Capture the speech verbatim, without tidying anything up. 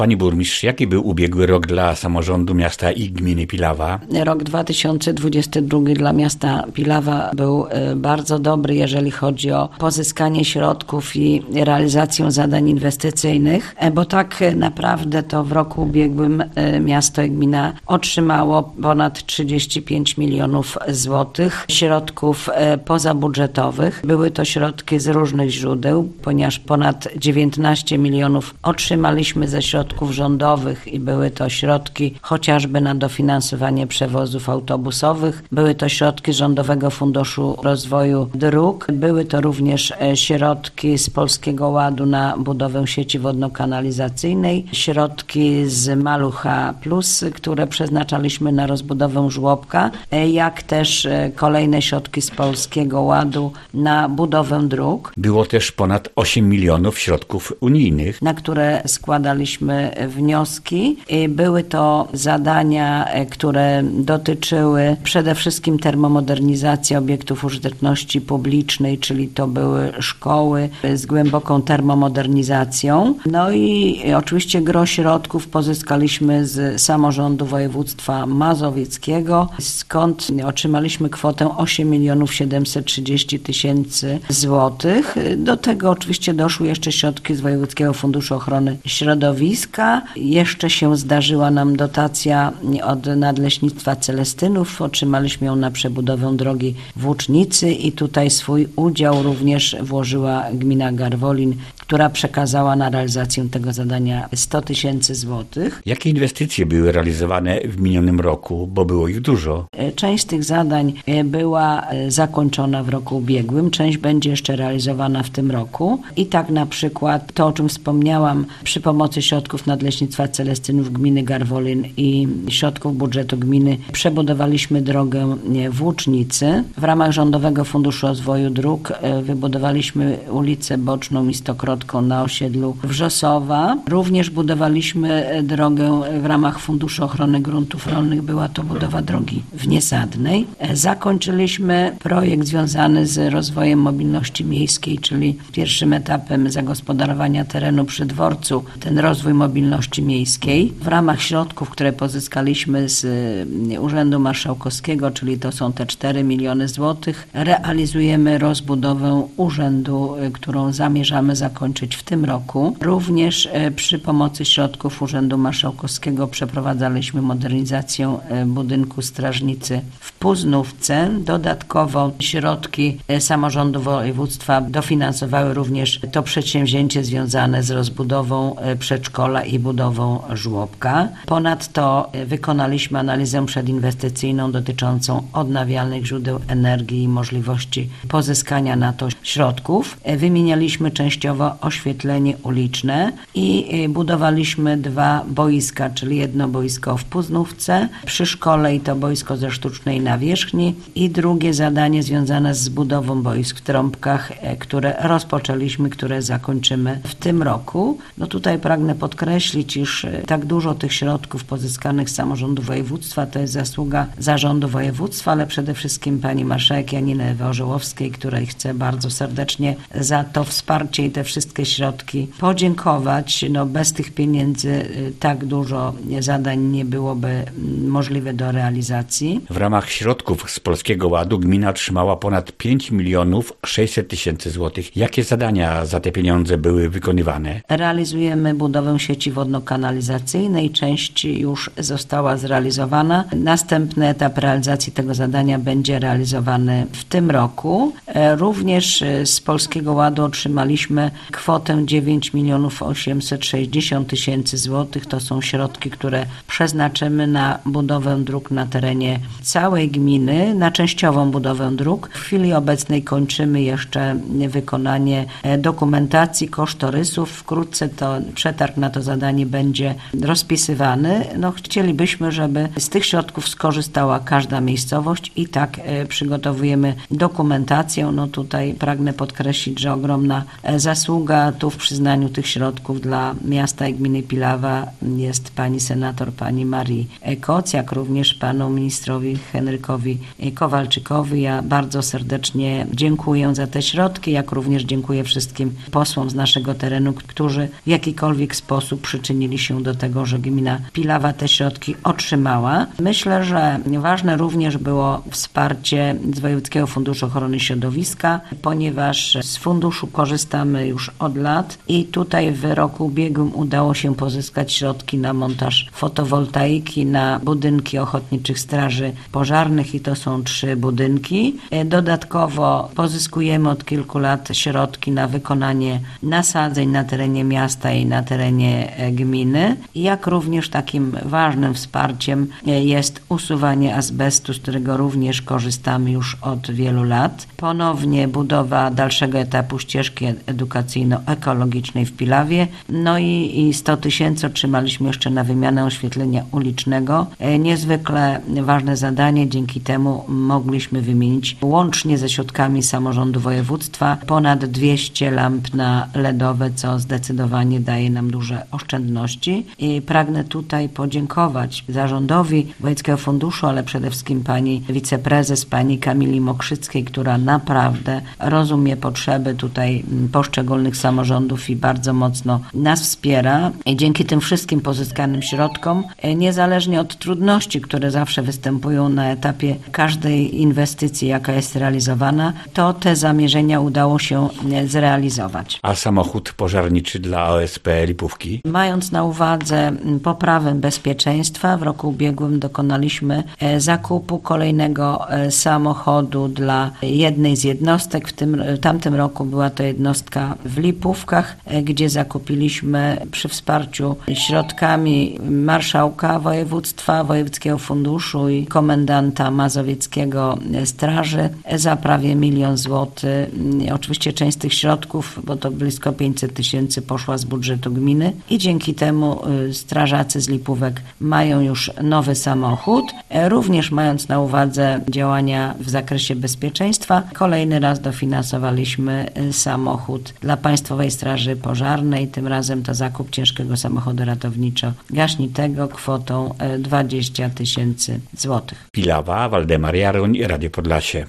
Pani burmistrz, jaki był ubiegły rok dla samorządu miasta i gminy Pilawa? Rok dwa tysiące dwudziesty drugi dla miasta Pilawa był bardzo dobry, jeżeli chodzi o pozyskanie środków i realizację zadań inwestycyjnych, bo tak naprawdę to w roku ubiegłym miasto i gmina otrzymało ponad trzydzieści pięć milionów złotych środków pozabudżetowych. Były to środki z różnych źródeł, ponieważ ponad dziewiętnaście milionów otrzymaliśmy ze środków rządowych i były to środki chociażby na dofinansowanie przewozów autobusowych, były to środki z Rządowego Funduszu Rozwoju Dróg, były to również środki z Polskiego Ładu na budowę sieci wodno-kanalizacyjnej, środki z Malucha Plus, które przeznaczaliśmy na rozbudowę żłobka, jak też kolejne środki z Polskiego Ładu na budowę dróg. Było też ponad osiem milionów środków unijnych, na które składaliśmy wnioski. Były to zadania, które dotyczyły przede wszystkim termomodernizacji obiektów użyteczności publicznej, czyli to były szkoły z głęboką termomodernizacją. No i oczywiście gros środków pozyskaliśmy z samorządu województwa mazowieckiego, skąd otrzymaliśmy kwotę osiem milionów siedemset trzydzieści tysięcy złotych. Do tego oczywiście doszły jeszcze środki z Wojewódzkiego Funduszu Ochrony Środowiska. Jeszcze się zdarzyła nam dotacja od Nadleśnictwa Celestynów. Otrzymaliśmy ją na przebudowę drogi w Łucznicy i tutaj swój udział również włożyła gmina Garwolin, która przekazała na realizację tego zadania sto tysięcy złotych. Jakie inwestycje były realizowane w minionym roku, bo było ich dużo? Część z tych zadań była zakończona w roku ubiegłym, część będzie jeszcze realizowana w tym roku. I tak na przykład to, o czym wspomniałam, przy pomocy środków Nadleśnictwa Celestynów gminy Garwolin i środków budżetu gminy przebudowaliśmy drogę w Łucznicy. W ramach Rządowego Funduszu Rozwoju Dróg wybudowaliśmy ulicę Boczną i Stokrotką na osiedlu Wrzosowa. Również budowaliśmy drogę w ramach Funduszu Ochrony Gruntów Rolnych. Była to budowa drogi w Niesadnej. Zakończyliśmy projekt związany z rozwojem mobilności miejskiej, czyli pierwszym etapem zagospodarowania terenu przy dworcu, ten rozwój mobilności miejskiej. W ramach środków, które pozyskaliśmy z Urzędu Marszałkowskiego, czyli to są te cztery miliony złotych, realizujemy rozbudowę urzędu, którą zamierzamy zakończyć w tym roku. Również przy pomocy środków Urzędu Marszałkowskiego przeprowadzaliśmy modernizację budynku strażnicy w Puznówce. Dodatkowo środki samorządu województwa dofinansowały również to przedsięwzięcie związane z rozbudową przedszkola i budową żłobka. Ponadto wykonaliśmy analizę przedinwestycyjną dotyczącą odnawialnych źródeł energii i możliwości pozyskania na to środków. Wymienialiśmy częściowo oświetlenie uliczne i budowaliśmy dwa boiska, czyli jedno boisko w Puznówce przy szkole i to boisko ze sztucznej nawierzchni i drugie zadanie związane z budową boisk w Trąbkach, które rozpoczęliśmy, które zakończymy w tym roku. No tutaj pragnę podkreślić, iż tak dużo tych środków pozyskanych z samorządu województwa to jest zasługa zarządu województwa, ale przede wszystkim pani marszałek Janiny Ewy Orzełowskiej, której chcę bardzo serdecznie za to wsparcie i te wszystkie środki podziękować. No bez tych pieniędzy tak dużo zadań nie byłoby możliwe do realizacji. W ramach środków z Polskiego Ładu gmina otrzymała ponad pięć milionów sześćset tysięcy złotych. Jakie zadania za te pieniądze były wykonywane? Realizujemy budowę sieci wodno-kanalizacyjnej. Część już została zrealizowana. Następny etap realizacji tego zadania będzie realizowany w tym roku. Również z Polskiego Ładu otrzymaliśmy kwotę dziewięć milionów osiemset sześćdziesiąt tysięcy złotych. To są środki, które przeznaczymy na budowę dróg na terenie całej gminy, na częściową budowę dróg. W chwili obecnej kończymy jeszcze wykonanie dokumentacji, kosztorysów. Wkrótce to przetarg na to zadanie będzie rozpisywany. No, chcielibyśmy, żeby z tych środków skorzystała każda miejscowość i tak przygotowujemy dokumentację. No tutaj pragnę podkreślić, że ogromna zasługa Zasługa tu w przyznaniu tych środków dla miasta i gminy Pilawa jest pani senator, pani Marii Koc, jak również panu ministrowi Henrykowi Kowalczykowi. Ja bardzo serdecznie dziękuję za te środki, jak również dziękuję wszystkim posłom z naszego terenu, którzy w jakikolwiek sposób przyczynili się do tego, że gmina Pilawa te środki otrzymała. Myślę, że ważne również było wsparcie z Wojewódzkiego Funduszu Ochrony Środowiska, ponieważ z funduszu korzystamy już od lat i tutaj w roku ubiegłym udało się pozyskać środki na montaż fotowoltaiki na budynki ochotniczych straży pożarnych i to są trzy budynki. Dodatkowo pozyskujemy od kilku lat środki na wykonanie nasadzeń na terenie miasta i na terenie gminy, jak również takim ważnym wsparciem jest usuwanie azbestu, z którego również korzystamy już od wielu lat. Ponownie budowa dalszego etapu ścieżki edukacyjno-ekologicznej w Pilawie. No i, i sto tysięcy otrzymaliśmy jeszcze na wymianę oświetlenia ulicznego. Niezwykle ważne zadanie, dzięki temu mogliśmy wymienić łącznie ze środkami samorządu województwa ponad dwieście lamp na ledowe, co zdecydowanie daje nam duże oszczędności. I pragnę tutaj podziękować zarządowi Wojewódzkiego Funduszu, ale przede wszystkim pani wiceprezes, pani Kamili Mokrzyckiej, która naprawdę rozumie potrzeby tutaj poszczególnych samorządów i bardzo mocno nas wspiera. I dzięki tym wszystkim pozyskanym środkom, niezależnie od trudności, które zawsze występują na etapie każdej inwestycji, jaka jest realizowana, to te zamierzenia udało się zrealizować. A samochód pożarniczy dla O S P Lipówki? Mając na uwadze poprawę bezpieczeństwa, w roku ubiegłym dokonaliśmy zakupu kolejnego samochodu dla jednej z jednostek. W tym, w tamtym roku była to jednostka w Lipówkach, gdzie zakupiliśmy przy wsparciu środkami marszałka województwa, Wojewódzkiego Funduszu i komendanta mazowieckiego Straży za prawie milion złotych. Oczywiście część z tych środków, bo to blisko pięćset tysięcy, poszła z budżetu gminy i dzięki temu strażacy z Lipówek mają już nowy samochód. Również mając na uwadze działania w zakresie bezpieczeństwa, kolejny raz dofinansowaliśmy samochód dla Państwowej Straży Pożarnej. Tym razem to zakup ciężkiego samochodu ratowniczo-gaśniczego kwotą dwadzieścia tysięcy złotych. Pilawa, Waldemar Jaroń, Radio Podlasie.